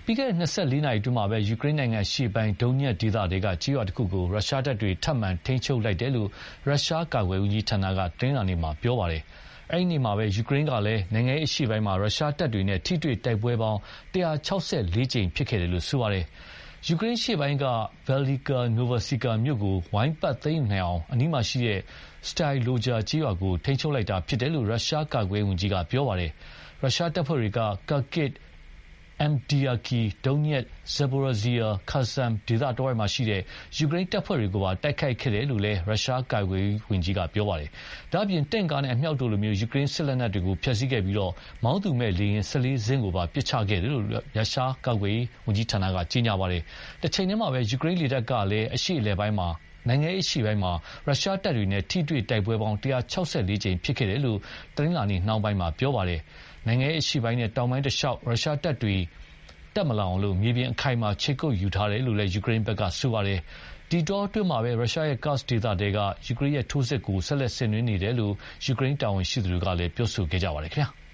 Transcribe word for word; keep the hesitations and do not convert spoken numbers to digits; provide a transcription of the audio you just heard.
ပြီးခဲ့တဲ့နှစ်ဆလေးနာရီအတွင်းမှာပဲယူကရိန်းနိုင်ငံရှေ့ပိုင်းဒုံညက်ဒေသတွေကကြေးရွာတစ်ခုကိုရုရှားတပ်တွေထပ်မံထိန်းချုပ်လိုက်တယ်လို့ရုရှားကာကွယ်ရေးဝန်ကြီးဌာနကတင်းလာနေမှာပြောပါတယ်။အဲဒီနေ့မှာပဲယူကရိန်းကလည်းနိုင်ငံရေးအရှေ့ပိုင်းမှာရုရှားတပ်တွေနဲ့ထိတွေ့တိုက်ပွဲပေါင်းone hundred sixty-fourကြိမ်ဖြစ်ခဲ့တယ်လို့ဆိုပါတယ်။ယူကရိန်းရှေ့ပိုင်းက Velika Novosibirsk မြို့ကိုဝိုင်းပတ်သိမ်းယူနိုင်အောင်အနီးမှာရှိတဲ့ Styroja ကျေးရွာကိုထိန်းချုပ်လိုက်တာဖြစ်တယ်လို့ရုရှားကာကွယ်ရေးဝန်ကြီးကပြောပါတယ်။ရုရှားတပ်ဖွဲ့တွေက Kharkiv Avdiivka, Donetsk, Zaporizhzhia, Kherson ဒေသတဝိုက်မှာရှိတဲ့ယူကရိန်းတပ်ဖွဲ့တွေကိုပါတိုက်ခိုက်ခဲ့တယ်လို့လည်းရုရှားကာကွယ်ရေးဝန်ကြီးကပြောပါတယ်။ဒါ့အပြင်တင့်ကားနဲ့အမြောက်တို့လိုယူကရိန်းစစ်လက်နက်တွေကိုဖျက်ဆီးခဲ့ပြီးမောင်းသူမဲ့လေယာဉ်fourteenစင်းကိုပါပစ်ချခဲ့တယ်လို့ရုရှားကာကွယ်ရေးဝန်ကြီးဌာနကကြေညာပါတယ်။တချိန်တည်းမှာပဲယူကရိန်းလေတပ်ကလည်းအရှေ့အလယ်ပိုင်းမှာနိုင်ငံရေးအရှေ့ပိုင်းမှာရုရှားတပ်တွေနဲ့ထိတွေ့တိုက်ပွဲပေါင်းone hundred sixty-fourကြိမ်ဖြစ်ခဲ့တယ်လို့တနင်္လာနေ့နှောင်းပိုင်းမှာပြောပါတယ်။နိုင်ငံရေးအရှေ့ပိုင်းနဲ့တောင်ပိုင်းတလျှောက်ရုရှားတပ်တွေတက်မလာအောင်မြေပြင်အခိုင်အမာခြေကုပ်ယူထားတယ်လို့လည်းယူကရိန်းဘက်ကဆိုပါတယ်။ဒီတောအတွင်းမှာပဲရုရှားရဲ့ Kursk ဒေသတဲကယူကရိန်းရဲ့ထိုးစစ်ကိုဆက်လက်ဆင်နွှဲနေတယ်လို့ယူကရိန်းတာဝန်ရှိသူတွေကလည်းပြောဆိုခဲ့ကြပါတယ်ခင်ဗျာ။